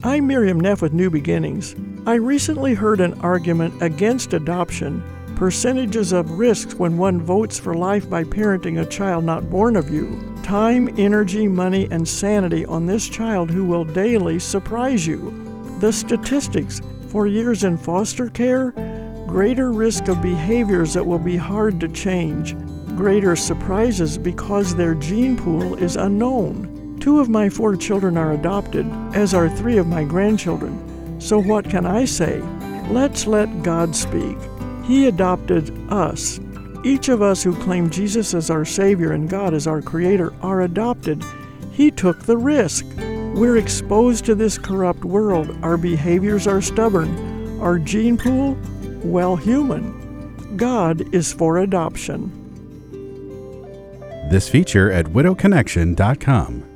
I'm Miriam Neff with New Beginnings. I recently heard an argument against adoption, percentages of risks when one votes for life by parenting a child not born of you, time, energy, money, and sanity on this child who will daily surprise you. The statistics: 4 years in foster care, greater risk of behaviors that will be hard to change, greater surprises because their gene pool is unknown. 2 of my 4 children are adopted, as are 3 of my grandchildren. So what can I say? Let's let God speak. He adopted us. Each of us who claim Jesus as our Savior and God as our Creator are adopted. He took the risk. We're exposed to this corrupt world. Our behaviors are stubborn. Our gene pool? Well, human. God is for adoption. This feature at widowconnection.com.